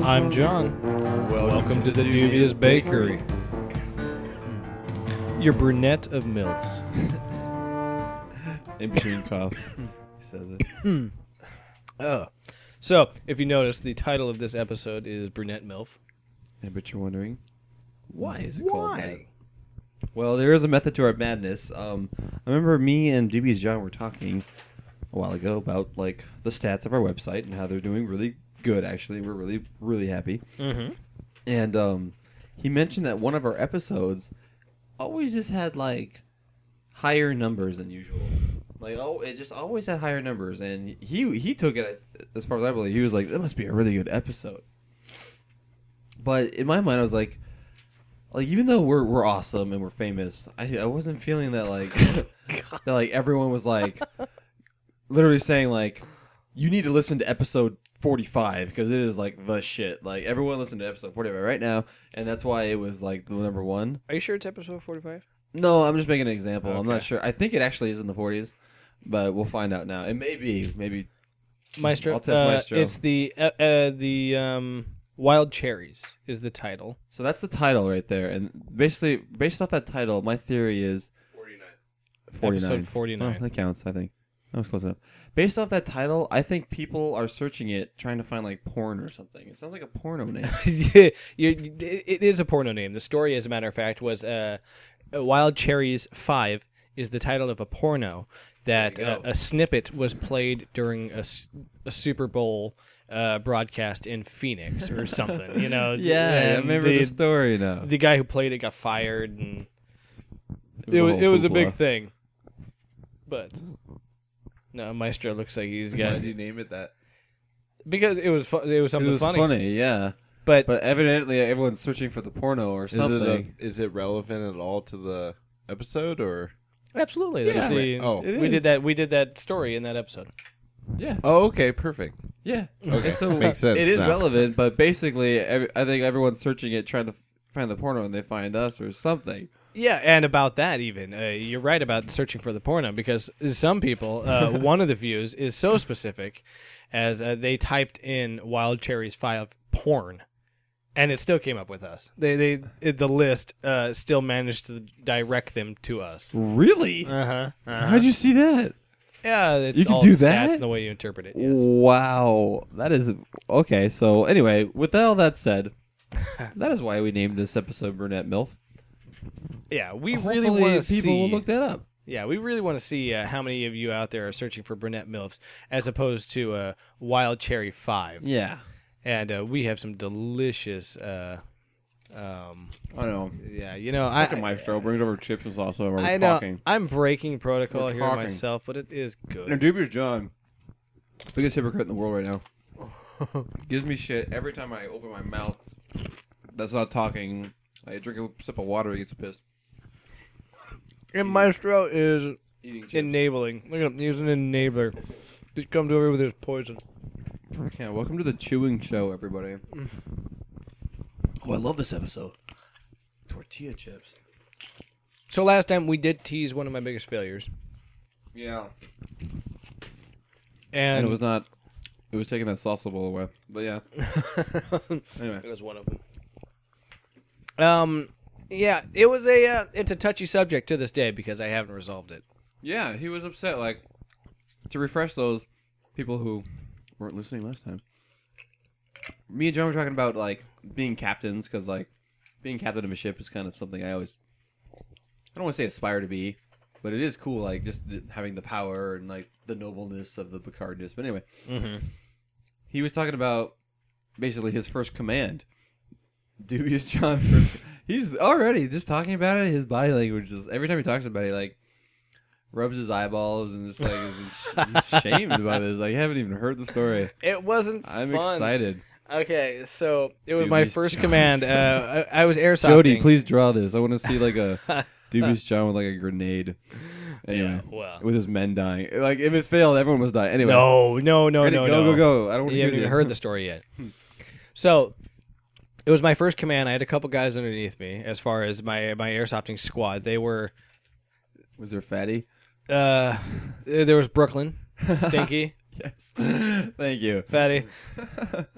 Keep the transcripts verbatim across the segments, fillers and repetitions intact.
I'm John. Welcome to the Dubious Bakery. Your brunette of MILFs. In between coughs, he says it. Oh. So, if you notice, the title of this episode is Brunette MILF. I bet you're wondering, why is it Why? called that? Well, there is a method to our madness. Um, I remember me and Dubious John were talking a while ago about like the stats of our website and how they're doing really good. Actually, we're really, really happy. Mm-hmm. And um, he mentioned that one of our episodes always just had like higher numbers than usual. Like, oh, it just always had higher numbers, and he he took it as far as I believe. He was like, "That must be a really good episode." But in my mind, I was like, like even though we're we're awesome and we're famous, I I wasn't feeling that like that like everyone was like literally saying like, "You need to listen to episode forty-five because it is like the shit." Like everyone listen to episode forty-five right now, and that's why it was like the number one. Are you sure it's episode forty-five? No, I'm just making an example. I'm Okay. not sure. I think it actually is in the forties, but we'll find out now. It may be, maybe. Maestro. I'll test uh, Maestro. It's the uh, uh, the um, Wild Cherries is the title. So that's the title right there, and basically, based off that title, my theory is forty-nine. forty-nine. Episode forty-nine. Oh, that counts. I think that was close enough. Based off that title, I think people are searching it, trying to find like porn or something. It sounds like a porno name. Yeah, you, you- it is a porno name. The story, as a matter of fact, was uh, Wild Cherries five is the title of a porno that There you uh, go. a snippet was played during a, s- a Super Bowl uh, broadcast in Phoenix or something. You know? yeah, I and remember the, the story now. the guy who played it got fired, and It was it a was, whole it was a hoopla. big thing. But no, Maestro looks like he's Why got did you name it that? because it was fu- it was It something was funny. funny, yeah. But, But evidently, everyone's searching for the porno or Is something. it a, is it relevant at all to the episode or? absolutely, that's Yeah. the Oh. It we is. did that we did that story in that episode. yeah. Oh, okay, perfect. Yeah. Okay, And so makes sense It is now. relevant, but basically, every, I think everyone's searching it, trying to f- find the porno, and they find us or something. Yeah, and about that even, uh, you're right about searching for the porno because some people, uh, one of the views is so specific as uh, they typed in Wild Cherries five porn, and it still came up with us. They they it, the list uh, still managed to direct them to us. Really? Uh huh. How'd you see that? Yeah, it's You could all do the stats that? and the way you interpret it. Yes. Wow, that is okay. So anyway, with all that said, that is why we named this episode "Brunette MILF." Yeah, we really Hopefully want to people see. will look that up. Yeah, we really want to see uh, how many of you out there are searching for brunette milfs as opposed to uh, Wild Cherry five. Yeah, And uh, we have some delicious. Uh, um, I know. yeah, you know, I Look at Maestro brings over chips and salsa. We're I know talking. I'm breaking protocol We're here talking. myself, but it is Now, good. Dubious John, biggest hypocrite in the world right now. Gives me shit every time I open my mouth. That's not talking. I drink a sip of water. He gets pissed. And Maestro is Eating chips. enabling. Look at him; he's an enabler. He comes over with his poison. Yeah, welcome to the chewing show, everybody. Oh, I love this episode. Tortilla chips. So last time we did tease one of my biggest failures, Yeah. and, And it was not. It was taking that salsa bowl away. But yeah. Anyway. It was one of them. Um, yeah, it was a uh, it's a touchy subject to this day because I haven't resolved it. Yeah, he was upset. Like, to refresh those people who weren't listening last time. Me and John were talking about, like, being captains, because, like, being captain of a ship is kind of something I always, I don't want to say aspire to be, but it is cool, like, just the, having the power and, like, the nobleness of the Picardness. But anyway, Mm-hmm. he was talking about, basically, his first command. Dubious John first, he's already, just talking about it, his body language is, every time he talks about it, he, like, rubs his eyeballs and just, like, is he's shamed by this. Like, I haven't even heard the story. It wasn't. I'm fun. excited. Okay, so it was my Dubious first John. command. Uh, I, I was airsofting. Jody, please draw this. I want to see, like, a Dubious John with, like, a grenade. Anyway, Yeah, well. with his men dying. Like, if it failed, everyone was dying. Anyway. No, no, no, Ready? no, go, no. go, go. I don't want to You hear haven't even the- heard the story yet. So it was my first command. I had a couple guys underneath me as far as my my airsofting squad. They were Was there fatty? uh, there was Brooklyn, Stinky, Yes. Thank you. Fatty.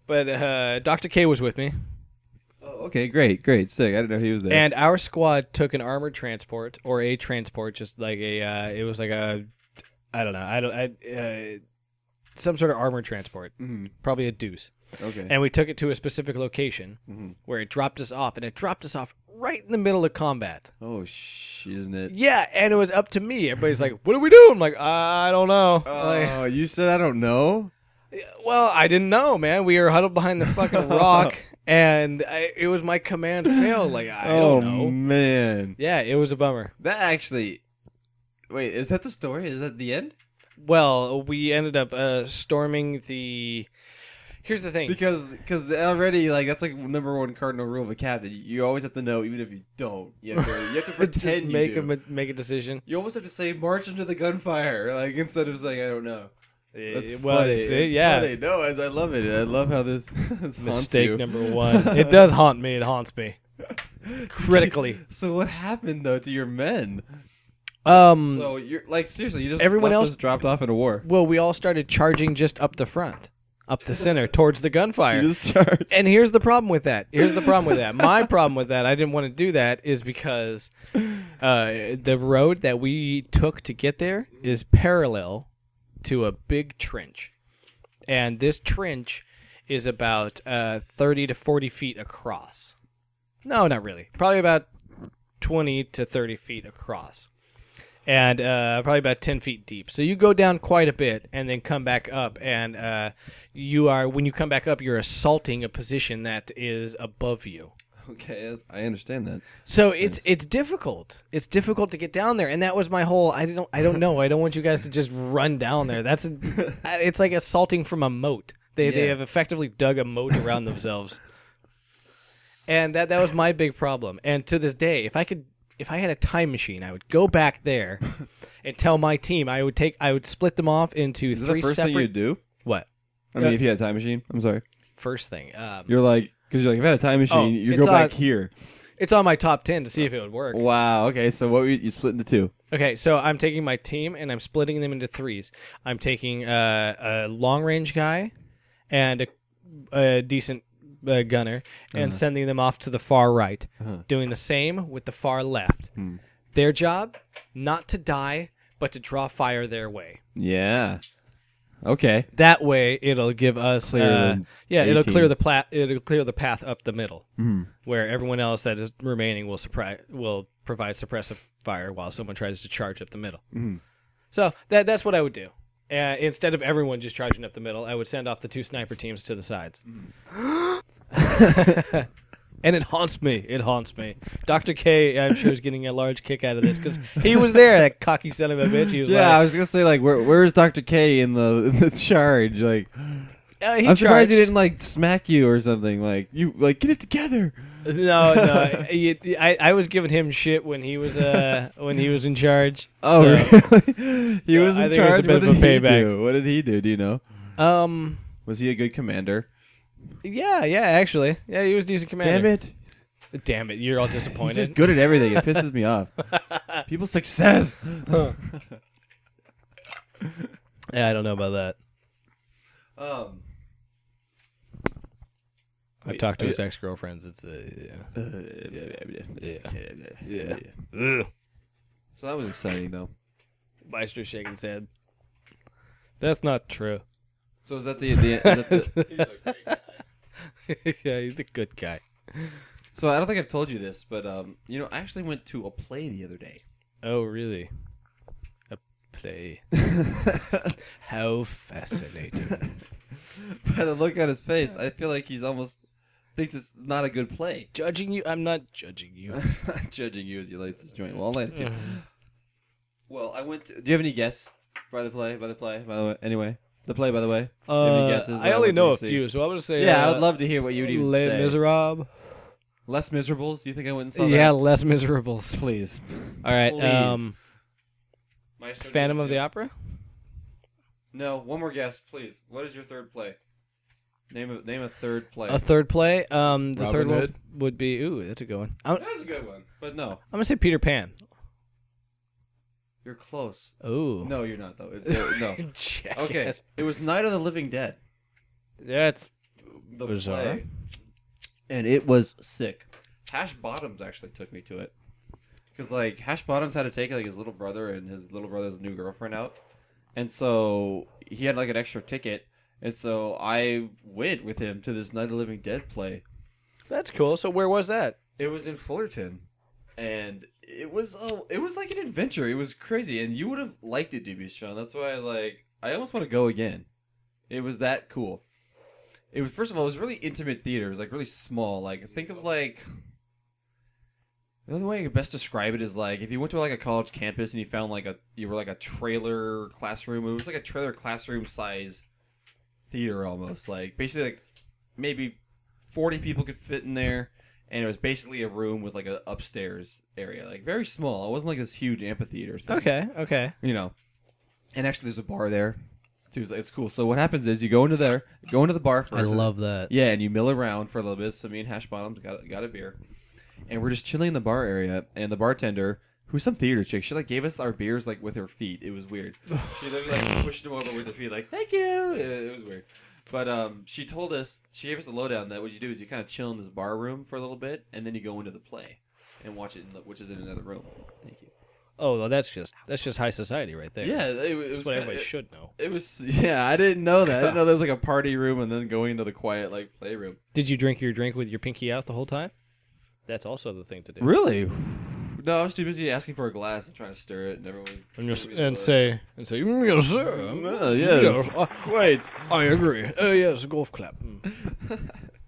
But uh, Doctor K was with me, Oh, okay, great, great, sick. I didn't know he was there. and our squad took an armored transport or a transport, just like a. Uh, it was like a, I don't know, I don't, I, uh, some sort of armored transport, mm-hmm. probably a deuce, Okay. and we took it to a specific location mm-hmm. where it dropped us off, and it dropped us off right in the middle of combat. Oh, sh- isn't it? Yeah, and it was up to me. Everybody's like, "What do we do?" I'm like, "I don't know." Like, Oh, you said I don't know. well, I didn't know, man. We were huddled behind this fucking rock, and I, it was my command failed. Like, I oh don't know. man, Yeah, it was a bummer. that actually. Wait, is that the story? Is that the end? Well, we ended up uh, storming the. Here's the thing. Because because already like that's like number one cardinal rule of a captain. You always have to know, even if you don't. You have to, you have to Just pretend you make do. a make a decision. You almost have to say march into the gunfire, like instead of saying I don't know. That's Uh, well, funny. it's, it, It's yeah. funny. No, I, I love it. I love how this, this haunts Mistake you. number one. It does haunt me. It haunts me critically. So what happened though to your men? Um. So you're like seriously, you just Everyone left else- us dropped off in a war. Well, we all started charging just up the front, up the center, towards the gunfire. You just charged. And here's the problem with that. Here's the problem with that. My problem with that, I didn't want to do that, is because uh, the road that we took to get there is parallel to a big trench. And this trench is about uh, thirty to forty feet across. No, not really. Probably about twenty to thirty feet across. And uh, probably about ten feet deep. So you go down quite a bit and then come back up. And uh, you are, when you come back up, you're assaulting a position that is above you. Okay, I understand that. So it's it's difficult. It's difficult to get down there, and that was my whole. I don't I don't know. I don't want you guys to just run down there. That's a, it's like assaulting from a moat. They they Yeah. have effectively dug a moat around themselves, and that that was my big problem. And to this day, if I could, if I had a time machine, I would go back there and tell my team. I would take. I would split them off into Is that three the first separate. thing you do? What I mean, Uh, if you had a time machine, I'm sorry. first thing? Um, You're like because you're like if I had a time machine, Oh, you it's go back on- here. it's on my top ten to see if it would work. Wow. Okay, so what you, you split into two? Okay, so I'm taking my team and I'm splitting them into threes. I'm taking uh, a long range guy and a, a decent uh, gunner and sending them off to the far right. Doing the same with the far left. Their job, not to die, but to draw fire their way. Yeah. Okay. That way, it'll give us Clear uh, the yeah, it'll eighteen. clear the pla- it'll clear the path up the middle, where everyone else that is remaining will surpri- will provide suppressive fire while someone tries to charge up the middle. So that that's what I would do. Uh, instead of everyone just charging up the middle, I would send off the two sniper teams to the sides. And it haunts me. It haunts me. Doctor K, I'm sure, is getting a large kick out of this because he was there. That cocky son of a bitch. He was Yeah, I like, was gonna say like, where where's Doctor K in the in the charge? Like, uh, he I'm surprised charged. he didn't like smack you or something. Like, you like get it together. No, no. he- I, I was giving him shit when he was uh when he was in charge. Oh, So, really? he so was I in think it was a charge. bit What of did a he payback. do? What did he do? Do you know? Um. Was he a good commander? Yeah. Yeah. Actually. Yeah. He was a decent commander. Damn it! Damn it. You're all He's disappointed. just good at everything. It pisses me off. People's success. Yeah. I don't know about that. Um. I've talked to his ex girlfriends. It's uh, yeah. Yeah. Yeah. Ugh. So that was exciting, though. Meister shaking his head. That's not true. So is that the, the, is that the Yeah, he's a good guy. So I don't think I've told you this, but um, you know, I actually went to a play the other day. Oh, really? A play. How fascinating. By the look on his face, I feel like he's almost thinks it's not a good play. Judging you? I'm not judging you. I'm not judging you as you light this joint. Well, I'll light it too. Well, I went. To, do you have any guess by the play? By the play? By the way, anyway, the play. By the way, do you have any Uh, guesses? I What only would know we a see? few, so I'm gonna say. Yeah, uh, I would love to hear what you'd even Les say. Miserables. Less Miserables? Do you think I went and saw Yeah, that? Les Miserables. Please. All right. Please. Um, Maestro, Phantom do of the you- Opera. No, one more guess, please. What is your third play? Name a name a third play. A third play. Um, the Robin third Hood? one would be. Ooh, that's a good one. I'm, I'm That's a good one, but no, gonna say Peter Pan. you're close. Ooh. No, you're not though. It's, uh, no. Jackass. Okay, it was Night of the Living Dead. That's the Bizarre. play, and it was sick. Hash Bottoms actually took me to it because like Hash Bottoms had to take like his little brother and his little brother's new girlfriend out, and so he had like an extra ticket, and so I went with him to this Night of the Living Dead play. That's cool. So where was that? It was in Fullerton, and it was oh, it was like an adventure. It was crazy, and you would have liked it, Dubious Sean. That's why like I almost want to go again. It was that cool. It was first of all, it was really intimate theater. It was like really small. Like think of like the only way I could best describe it is like if you went to like a college campus and you found like a you were like a trailer classroom. It was like a trailer classroom size theater almost. Like basically like maybe forty people could fit in there. And it was basically a room with like an upstairs area, like very small. It wasn't like this huge amphitheater thing. Okay, okay. You know, and actually there's a bar there too. So it's cool. So what happens is you go into there, go into the bar first. I love that. Yeah, and you mill around for a little bit. So me and Hash Bottoms got got a beer, and we're just chilling in the bar area. And the bartender, who's some theater chick, she like gave us our beers like with her feet. It was weird. She literally like pushed them over with her feet, like thank you. It, it was weird. But um, she told us, she gave us the lowdown that what you do is you kind of chill in this bar room for a little bit, and then you go into the play and watch it, in the, which is in another room. Thank you. Oh, well, that's just that's just high society right there. Yeah, it, it was. That's what kinda, everybody it, should know. It was. Yeah, I didn't know that. I didn't know there was like a party room and then going into the quiet like playroom. Did you drink your drink with your pinky out the whole time? That's also the thing to do. Really? No, I was too busy asking for a glass and trying to stir it, and everyone And, just, and say and say "Mm, yes, sir. Oh, yes, Yes, I, quite. I agree. Oh yes, golf clap. Mm.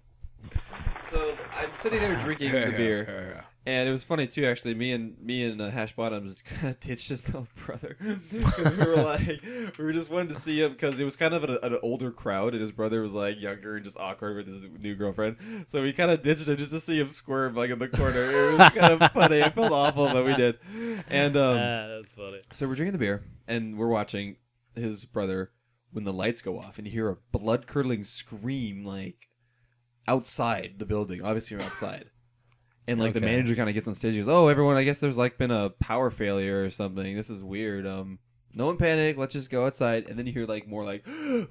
So I'm sitting there drinking the beer, and it was funny too. Actually, me and me and uh, Hash Bottoms kind of ditched his little brother because we were like, we were just wanted to see him because it was kind of an, an older crowd, and his brother was like younger and just awkward with his new girlfriend. So we kind of ditched him just to see him squirm like in the corner. It was kind of funny. I felt awful, but we did. And um, Ah, that's funny. so we're drinking the beer, and we're watching his brother when the lights go off, and you hear a blood curdling scream like outside the building. Obviously, you're outside. And like the Okay. manager kind of gets on stage and goes, "Oh, everyone, I guess there's like been a power failure or something. This is weird. Um, no one panic. Let's just go outside." And then you hear like more like,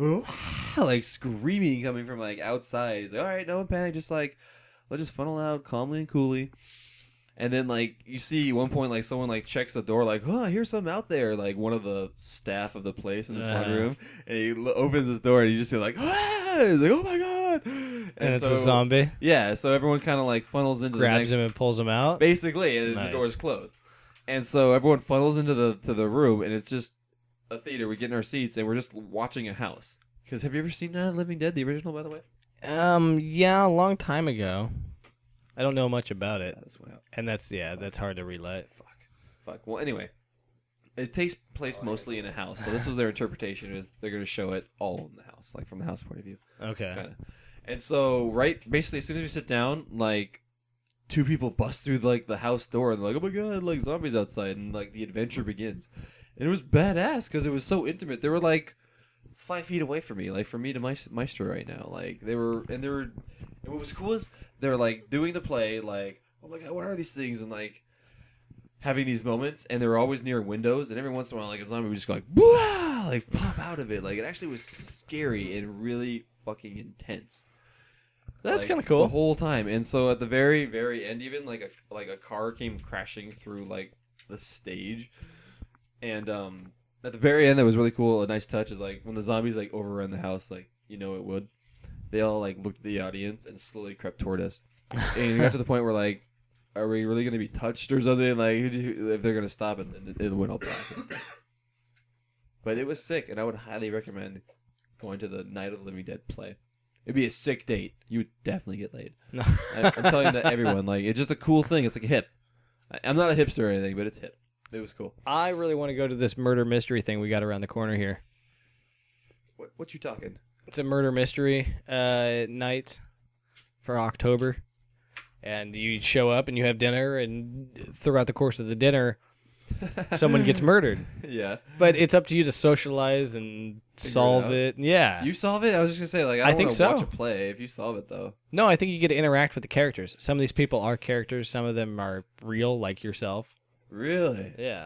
like screaming coming from like outside. He's like, "All right, no one panic. Just like let's just funnel out calmly and coolly." And then like you see at one point like someone like checks the door like, "Oh, I hear something out there." Like one of the staff of the place in this one Uh. room, and he l- opens his door and you just hear like, "Ah!" He's like, "Oh my god!" And, And it's so- a zombie. Yeah, so everyone kind of like funnels into the Grabs next, him and pulls him out. basically, and Nice. the door's closed. And so everyone funnels into the to the room, and it's just a theater. We get in our seats, and we're just watching a house. Because have you ever seen Night of the Living Dead, the original, by the way? Um, yeah, a long time ago. I don't know much about it, That's went out. and that's yeah, that's hard to relate. Fuck. Fuck. Well, anyway, it takes place mostly in a house. So this was their interpretation: is they're going to show it all in the house, like from the house point of view. Okay. Kind of. And so, right, basically, as soon as we sit down, like, two people bust through, like, the house door, and they're like, "Oh my god, like, zombies outside," and, like, the adventure begins. And it was badass, because it was so intimate. They were, like, five feet away from me, like, from me to my Maestro right now. Like, they were, and they were, and what was cool is, they were, like, doing the play, like, "Oh my god, what are these things?" And, like, having these moments, and they were always near windows, and every once in a while, like, a zombie would just go, like, "Blah!" Like, pop out of it. Like, it actually was scary and really fucking intense. That's Like, kind of cool. the whole time. And so at the very, very end, even like a like a car came crashing through like the stage, and um, at the very end, that was really cool. A nice touch is like when the zombies like overrun the house, like you know it would. They all like looked at the audience and slowly crept toward us, and it got to the point where like, are we really going to be touched or something? Like if they're going to stop, and then it went all black and stuff. But it was sick, and I would highly recommend going to the Night of the Living Dead play. It'd be a sick date. You would definitely get laid. No. I, I'm telling that everyone. Like, it's just a cool thing. It's like a hip. I, I'm not a hipster or anything, but it's hip. It was cool. I really want to go to this murder mystery thing we got around the corner here. What what you talking? It's a murder mystery uh, night for October, and you show up and you have dinner, and throughout the course of the dinner, someone gets murdered. Yeah. But it's up to you to socialize and solve out. it. Yeah. You solve it? I was just gonna say, like, I, I don't think wanna so. watch a play if you solve it, though. No, I think you get to interact with the characters. Some of these people are characters. Some of them are real, like yourself. Really? Yeah.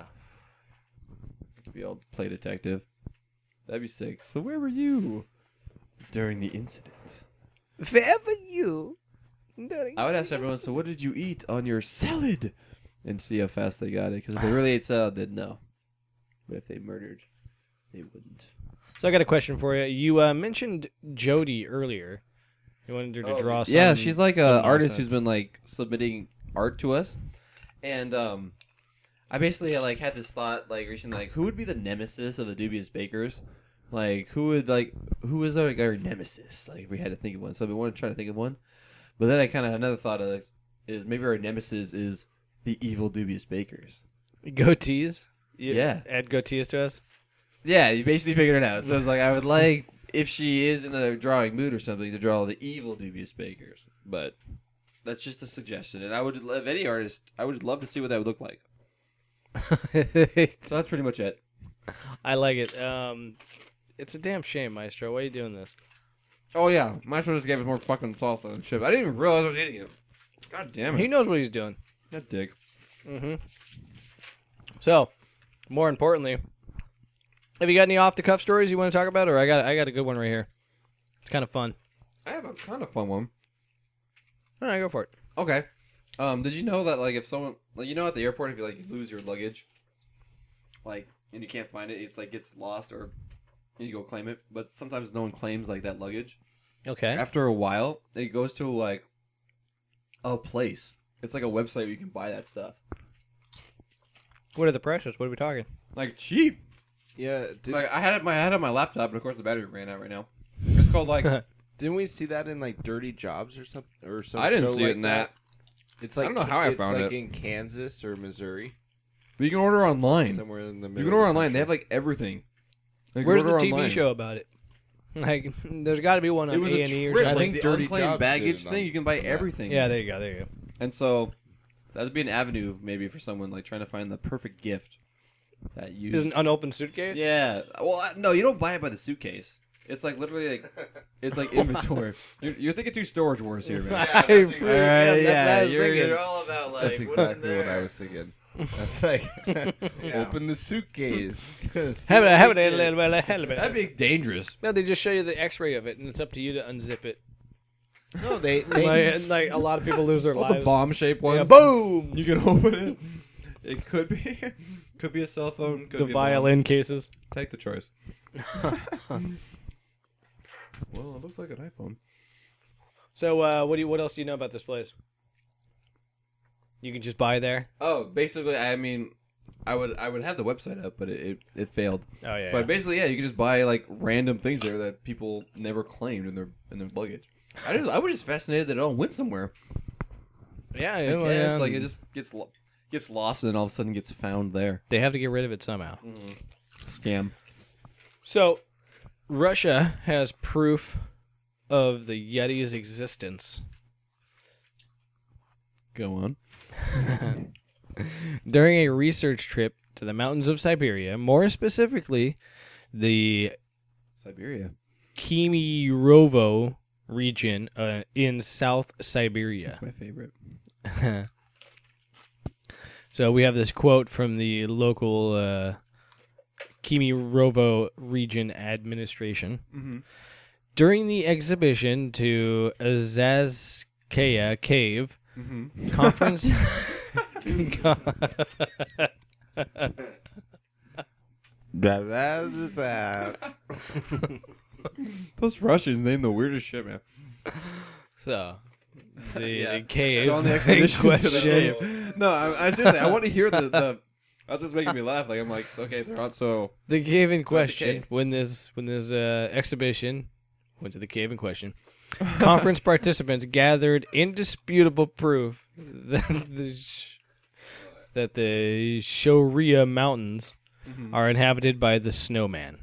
Could be all play detective. That'd be sick. So where were you during the incident? Forever you. I would ask everyone, so what did you eat on your salad? And see how fast they got it. Because if they really ate salad, they'd know. But if they murdered, they wouldn't. So I got a question for you. You uh, mentioned Jody earlier. You wanted her to Oh, draw some. yeah, she's like some an artist who's nonsense. been like submitting art to us. And um, I basically like had this thought like recently, like who would be the nemesis of the Dubious Bakers? Like who would like who is our, like, our nemesis? Like if we had to think of one, so we want to try to think of one. But then I kind of another thought of this is maybe our nemesis is the evil Dubious Bakers. Goatees. You Yeah. Add goatees to us. Yeah, you basically figured it out. So it's like I would like if she is in a drawing mood or something to draw the evil Dubious Bakers. But that's just a suggestion, and I would love any artist. I would love to see what that would look like. So that's pretty much it. I like it. Um, it's a damn shame, Maestro. Why are you doing this? Oh yeah, my show just gave us more fucking salsa and shit. I didn't even realize I was eating it. God damn He it, knows what he's doing. that dick. Mm-hmm. So, more importantly, have you got any off-the-cuff stories you want to talk about, or I got I got a good one right here. It's kind of fun. I have a kind of fun one. All right, go for it. Okay. Um, did you know that like if someone like you know at the airport if you like lose your luggage, like and you can't find it, it's like gets lost or you go claim it, but sometimes no one claims like that luggage. Okay. After a while, it goes to like a place. It's like a website where you can buy that stuff. What are the prices? What are we talking? Like cheap. Yeah, did, Like I had it my I had it on my laptop, and of course the battery ran out right now. It's called like didn't we see that in like Dirty Jobs or something? Or some I didn't show see it like in that. It's like I don't know how I it's found like it. in Kansas or Missouri, But you can order online. somewhere in the middle. You can order of the online. They have country. like everything. Like, you Where's the order T V online. show about it? Like, there's got to be one It on was A a and E or trip. something. I Like think the Dirty unclaimed Jobs baggage did it thing. on- You can buy yeah. everything. Yeah, there you go. There you go. And so that would be an avenue maybe for someone like trying to find the perfect gift that you. Is an unopened suitcase? Yeah. Well, I- no, you don't buy it by the suitcase. It's like literally like it's like inventory. You're, you're thinking two storage wars here, man. I really- All yeah, right, that's what I was you're, thinking. You're all about like That's what's in exactly what I there? was thinking. That's like open the suitcase. Have it, have it, a little bit, a little bit. That'd be dangerous. No, they just show you the X-ray of it, and it's up to you to unzip it. No, they they Like, like a lot of people lose their All lives. the bomb shaped ones. Yeah, boom. You can open it. It could be, could be a cell phone. Could The be a bomb. violin cases. Take the choice. Well, it looks like an iPhone. So, uh, what do you? What else do you know about this place? You can just buy there. Oh, basically, I mean, I would I would have the website up, but it it, it failed. Oh yeah. But basically, yeah, you can just buy like random things there that people never claimed in their in their luggage. I just, I was just fascinated that it all went somewhere. yeah, I yeah, guess, um, like it just gets lo- gets lost and then all of a sudden gets found there. they have to get rid of it somehow. Scam. So, Russia has proof of the Yeti's existence. Go on. During a research trip to the mountains of Siberia, more specifically, the Siberia. Kemerovo region uh, in South Siberia. That's my favorite. So we have this quote from the local uh, Kemerovo region administration. Mhm. During the exhibition to Azazkaya Cave, Mm-hmm. conference... Those Russians name the weirdest shit, man. so, the, Yeah. the cave So on the in expedition to the question... cave. No, I, I seriously, I want to hear the, the. That's just making me laugh. Like I'm like, okay, they're not so. The cave in question, cave. when this when this uh, exhibition went to the cave in question, conference participants gathered indisputable proof that the sh- that the Shoria Mountains are inhabited by the snowman.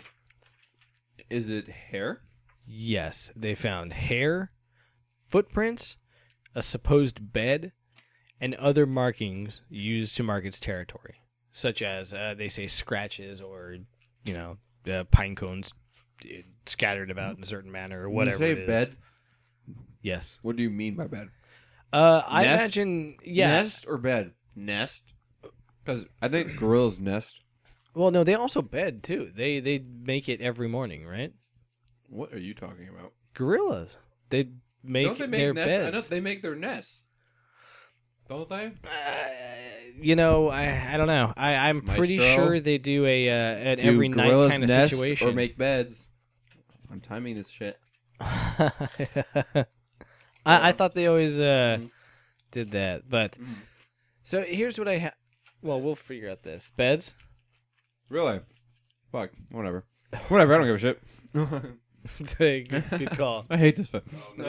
Is it hair? Yes, they found hair, footprints, a supposed bed, and other markings used to mark its territory, such as uh, they say scratches or you know uh, pine cones uh, scattered about in a certain manner or whatever. When you it say is. bed. Yes. What do you mean by bed? Uh, I Nest? imagine. Yeah. Nest or bed? Nest. Because I think gorillas nest. Well, no, they also bed too. They they make it every morning, right? What are you talking about? Gorillas. They make, Don't they make their nests? I know beds. they make their nests. Don't they? Uh, you know, I I don't know. I I'm pretty Maestro? sure they do a uh, an Do every night gorillas kind of nest situation. or make beds. I'm timing this shit. I, I thought they always uh, Mhm. did that, but Mhm. so here's what I have. Well, we'll figure out this beds. Really? Fuck. Whatever. Whatever. I don't give a shit. good, good call. I hate this. Stuff.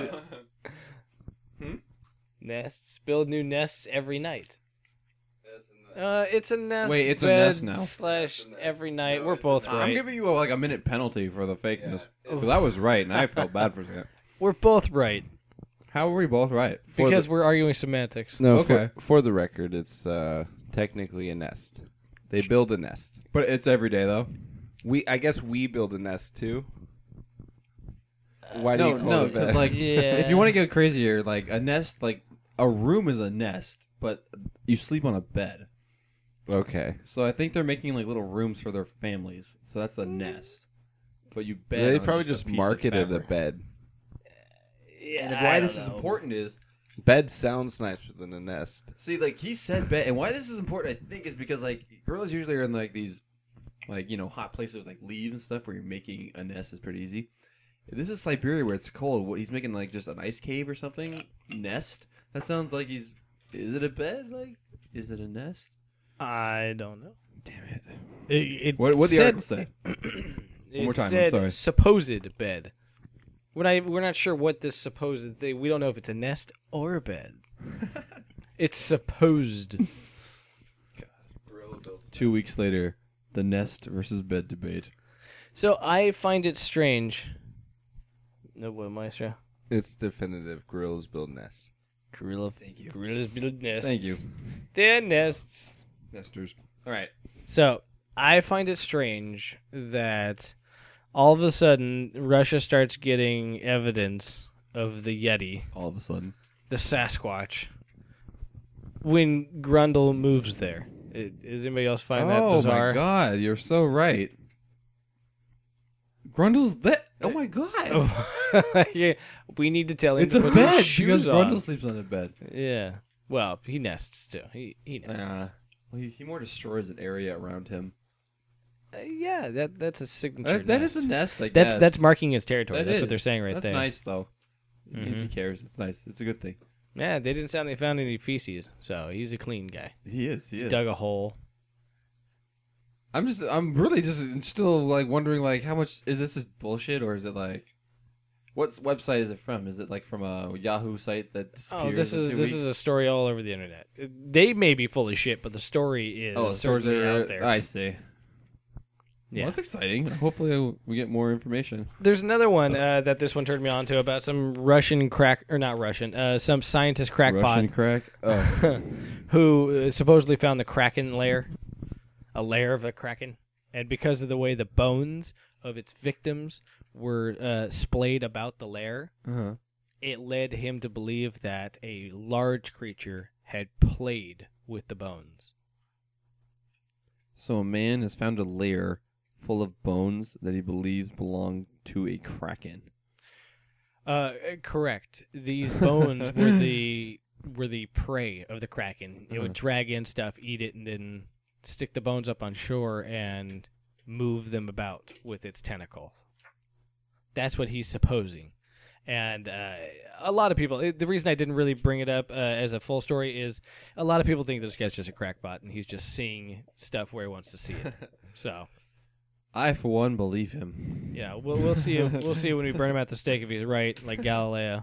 Nests build new nests every night. Uh, it's a nest. Wait, it's a bed nest now. Slash every night. No, We're it's a both nest. right. I'm giving you like a minute penalty for the fakeness. Because I was right, and I felt bad for that. We're both right How were we both right? For because the- we're arguing semantics. No, Okay. for, for the record, it's uh, technically a nest. They build a nest. But it's every day, though. We, I guess, we build a nest too. Why do no, you call no, it that? because like, Yeah. if you want to get crazier, like a nest, like a room is a nest, but you sleep on a bed. okay, So I think they're making like little rooms for their families. So that's a nest. But you bed. they on probably a just piece of marketed a fabric. bed. Yeah, And I why don't this is know. important is Bed sounds nicer than a nest. see, like he said bed, and why this is important, I think, is because like gorillas usually are in like these, like you know, hot places with like leaves and stuff where you're making a nest is pretty easy. If this is Siberia where it's cold, what he's making like just an ice cave or something nest. That sounds like he's. Is it a bed? Like, is it a nest? I don't know. Damn it! It, it What what the said, article say? It more time, I'm said sorry. supposed bed. We're not, we're not sure what this supposed thing. We don't know if it's a nest or a bed. It's supposed. Two weeks later, the nest versus bed debate. So I find it strange. No, what, Maestro? It's definitive. Gorillas build nests. Gorilla. Thank you. Gorillas build nests. Thank you, They're nests. nesters. All right. So I find it strange that all of a sudden Russia starts getting evidence of the Yeti, All of a sudden, the Sasquatch, when Grundle moves there. It, does anybody else find that oh bizarre? my god, you're so right. Grundle's that. Oh my god, Yeah, we need to tell him it's to a put some bed shoes because on. Grundle sleeps on a bed. Yeah. Well, he nests too. He he nests. Uh, well, he, he more destroys an area around him. Uh, yeah, that that's a signature. That, that nest. is a nest. Like That's that's marking his territory. That that's what they're is. saying right That's there. nice though. It means he Mhm. cares. It's nice. It's a good thing. Yeah, they didn't sound they found any feces, so he's a clean guy. He is. He is. Dug a hole. I'm just. I'm really just still like wondering like how much is this just bullshit or is it like. What website is it from? Is it like from a Yahoo site that disappears? Oh, this in is two this weeks? is a story all over the internet. They may be full of shit, but the story is Oh, the stores certainly are out there. I see. Yeah. Well, that's exciting. Hopefully, we get more information. There's another one uh, that this one turned me on to about some Russian crack or not Russian, uh, some scientist crackpot Russian crack. Oh, who uh, supposedly found the kraken lair, a lair of a kraken, and because of the way the bones of its victims were uh, splayed about the lair, uh-huh. it led him to believe that a large creature had played with the bones. So a man has found a lair full of bones that he believes belong to a kraken. Uh, correct. These bones were the were the prey of the kraken. It would Uh-huh. drag in stuff, eat it, and then stick the bones up on shore and move them about with its tentacles. That's what he's supposing. And uh, a lot of people, the reason I didn't really bring it up uh, as a full story is a lot of people think this guy's just a crackpot and he's just seeing stuff where he wants to see it. So, I, for one, believe him. yeah, we'll we'll see. Him, we'll see when we burn him at the stake if he's right, like Galileo.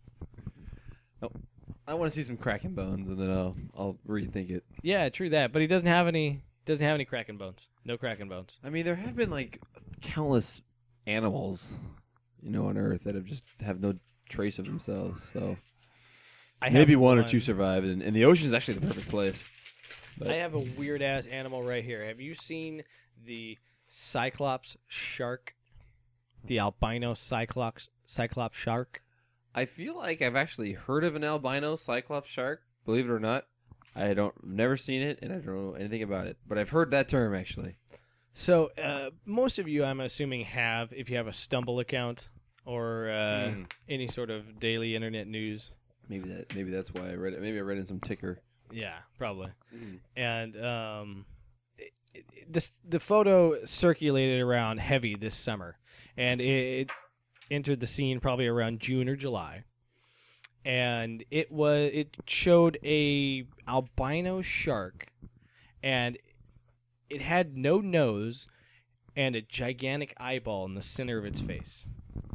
I want to see some kraken bones, and then I'll I'll rethink it. Yeah, true that. But he doesn't have any. Doesn't have any kraken bones. No kraken bones. I mean, there have been like countless animals, you know, on Earth that have just have no trace of themselves. So I maybe have one or two survived, and, and the ocean is actually the perfect place. But I have a weird ass animal right here. Have you seen the Cyclops shark? The albino Cyclops Cyclops shark? I feel like I've actually heard of an albino cyclops shark. Believe it or not, I don't never seen it, and I don't know anything about it. But I've heard that term actually. So uh, most of you, I'm assuming, have if you have a Stumble account or uh, Mm. any sort of daily internet news. Maybe that. Maybe that's why I read it. Maybe I read it in some ticker. Yeah, probably. Mm. And um, it, it, this the photo circulated around heavy this summer, and it, it entered the scene probably around June or July. And it was it showed a albino shark, and it had no nose and a gigantic eyeball in the center of its face.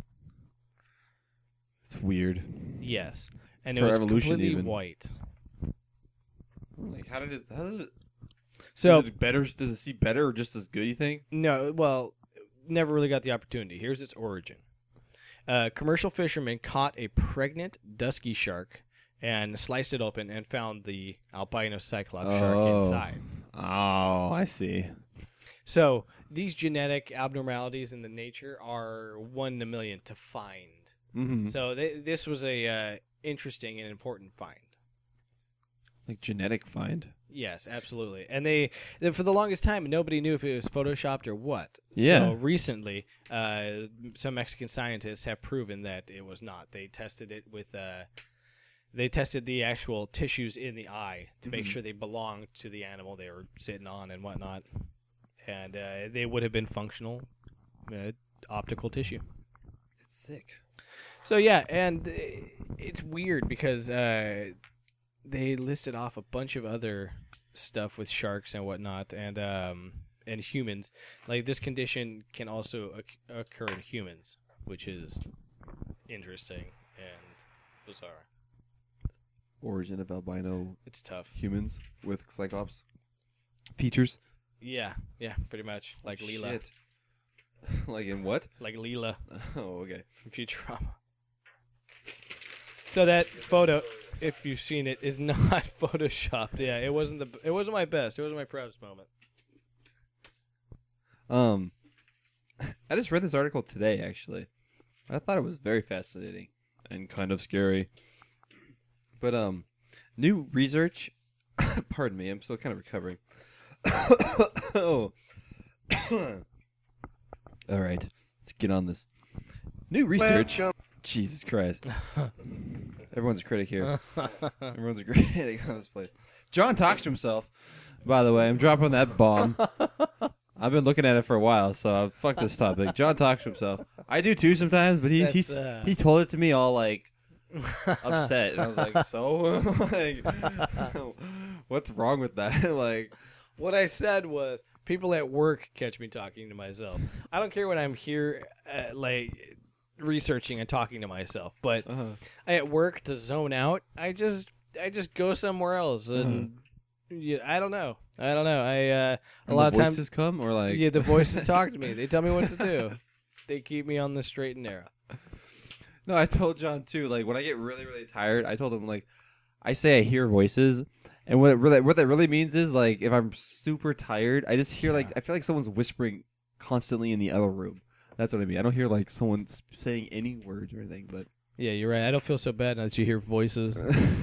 It's weird. Yes, and For it was evolution, completely even. white. Like, how did it? How does it? So is it better? Does it see better or just as good? You think? no, well, never really got the opportunity. Here's its origin. A commercial fisherman caught a pregnant dusky shark and sliced it open and found the albino cyclops shark Oh. inside. Oh, I see. So these genetic abnormalities in the nature are one in a million to find. Mm-hmm. So th- this was a uh, interesting and important find. Like genetic find. Yes, absolutely. And they, they, for the longest time, nobody knew if it was photoshopped or what. Yeah. So recently, uh, some Mexican scientists have proven that it was not. They tested it with, uh, they tested the actual tissues in the eye to make sure they belonged to the animal they were sitting on and whatnot. And uh, they would have been functional uh, optical tissue. It's sick. So yeah, and uh, it's weird because uh, they listed off a bunch of other stuff with sharks and whatnot, and um, and humans. Like this condition can also oc- occur in humans, which is interesting and bizarre. Origin of albino It's tough. humans with cyclops features. Yeah, yeah, pretty much like Leela, Shit. Like in what? like Leela Oh, okay. from Futurama. So that photo, if you've seen it, is not photoshopped. Yeah, it wasn't the. It wasn't my best. It wasn't my proudest moment. Um, I just read this article today. Actually, I thought it was very fascinating and kind of scary. But um, new research. Pardon me, I'm still kind of recovering. Oh. All right, let's get on this. New research. Jesus Christ. Everyone's a critic here. Everyone's a critic on this place. John talks to himself, by the way. I'm dropping that bomb. I've been looking at it for a while, so uh, fuck this topic. John talks to himself. I do too sometimes, but he That's, he's, uh... he told it to me all like upset, and I was like, so like, what's wrong with that? Like, What I said was, people at work catch me talking to myself. I don't care when I'm here, uh, like researching and talking to myself, but uh-huh. I at work to zone out. I just, I just go somewhere else, and yeah, I don't know. I don't know. I uh, a And lot the of times, voices come or like, yeah, the voices talk to me. They tell me what to do. They keep me on the straight and narrow. No, I told John too. Like when I get really, really tired, I told him like, I say I hear voices, and what it really, what that really means is like if I'm super tired, I just hear like I feel like someone's whispering constantly in the other room. That's what I mean. I don't hear like someone saying any words or anything, but Yeah, you're right. I don't feel so bad now that you hear voices.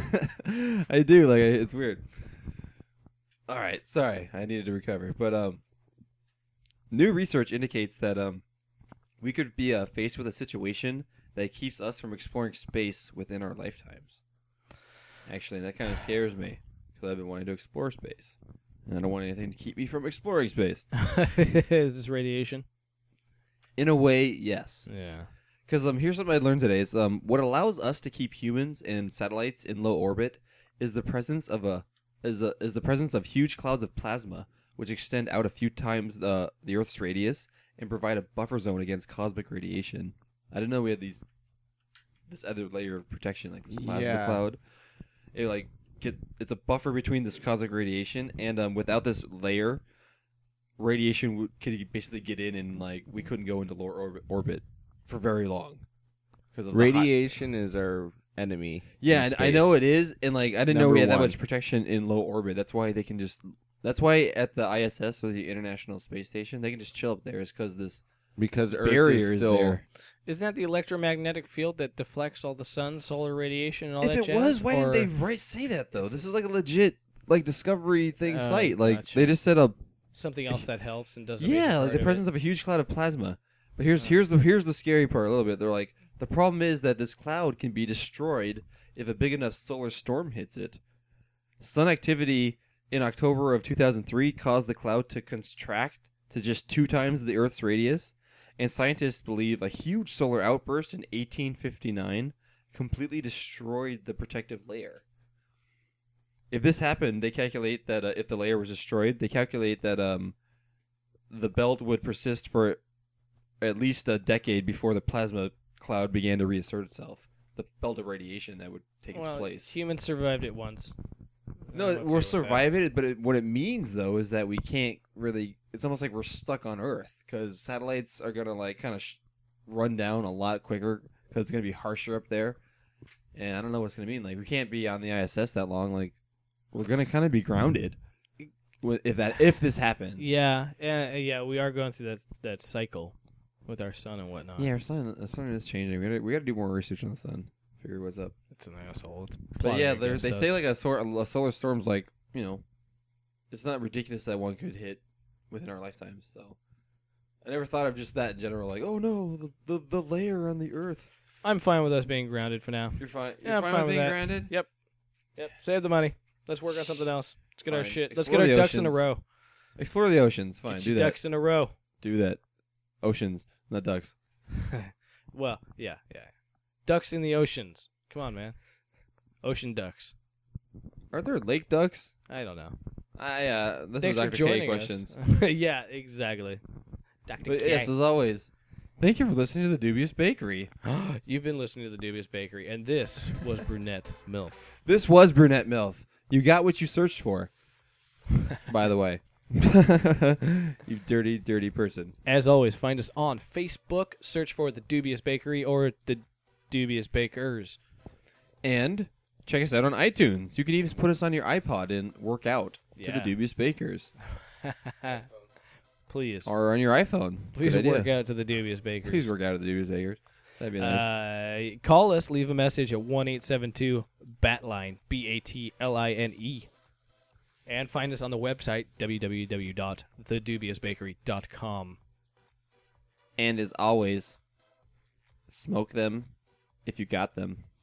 I do. Like it's weird. All right, sorry, I needed to recover. But um, new research indicates that um, we could be uh, faced with a situation that keeps us from exploring space within our lifetimes. Actually, that kind of scares me because I've been wanting to explore space, and I don't want anything to keep me from exploring space. Is this radiation? In a way, yes. Yeah. Because um, here's something I learned today: is um, what allows us to keep humans and satellites in low orbit is the presence of a is a, is the presence of huge clouds of plasma, which extend out a few times the the Earth's radius and provide a buffer zone against cosmic radiation. I didn't know we had these this other layer of protection, like this plasma Yeah. cloud. It like get it's a buffer between this cosmic radiation, and um, without this layer, radiation would, could basically get in, and like we couldn't go into lower orbit, orbit for very long because of the hot- Radiation is our enemy. Yeah, in and I know space. it is, and like I didn't know Number we had that one. much protection in low orbit. That's why they can just. That's why at the I S S or the International Space Station they can just chill up there. Is because this because Earth barrier is is still. there. Isn't that the electromagnetic field that deflects all the sun's solar radiation and all If that it jazz? was, why Or- didn't they right say that though? This is like a legit like discovery thing Oh, site. Like gotcha. they just said a something else that helps and doesn't? make it yeah, like part the of presence it? of a huge cloud of plasma. But here's here's the here's the scary part a little bit. They're like, the problem is that this cloud can be destroyed if a big enough solar storm hits it. Sun activity in October of two thousand three caused the cloud to contract to just two times the Earth's radius, and scientists believe a huge solar outburst in eighteen fifty-nine completely destroyed the protective layer. If this happened, they calculate that uh, if the layer was destroyed, they calculate that um, the belt would persist for at least a decade before the plasma cloud began to reassert itself. The belt of radiation that would take well, its place. Humans survived it once. No, I'm okay we're with that. surviving it, but it, what it means though is that we can't really. It's almost like we're stuck on Earth because satellites are gonna like kind of sh- run down a lot quicker because it's gonna be harsher up there, and I don't know what it's gonna mean. Like we can't be on the I S S that long. Like we're gonna kind of be grounded wi- if that if this happens. Yeah, yeah, yeah. We are going through that that cycle with our sun and whatnot. Yeah, our sun, our sun is changing. We gotta, we gotta do more research on the sun. Figure what's up. It's an asshole. It's But plotting yeah, they're- against they us. say like a, sor- a solar storm's like, you know, it's not ridiculous that one could hit within our lifetimes. So I never thought of just that in general. Like, oh no, the the, the layer on the Earth. I'm fine with us being grounded for now. You're fine. You're Yeah, I'm fine, fine with with being that. grounded. Yep. Yep. Save the money. Let's work on something else. Let's get our Fine. shit. Let's Explore get our the ducks in a oceans. row. Explore the oceans. Fine, Get do your that. ducks in a row. Do that. Oceans, not ducks. Well, yeah, yeah. Ducks in the oceans. Come on, man. Ocean ducks. Are there lake ducks? I don't know. I uh, this Thanks is for Doctor K joining questions. us. Yeah, exactly. Doctor But K. yes, as always, thank you for listening to the Dubious Bakery. You've been listening to the Dubious Bakery, and this was Brunette MILF. This was Brunette MILF. You got what you searched for. By the way. You dirty, dirty person. As always, find us on Facebook. Search for the Dubious Bakery or the Dubious Bakers. And check us out on iTunes. You can even put us on your iPod and work out to Yeah. the Dubious Bakers. Please. Or on your iPhone. Please Good idea. work out to the Dubious Bakers. Please work out at the Dubious Bakers. That'd be nice. Uh, call us. Leave a message at one eight seven two BATLINE, B A T L I N E. And find us on the website, w w w dot the dubious bakery dot com. And as always, smoke them if you got them.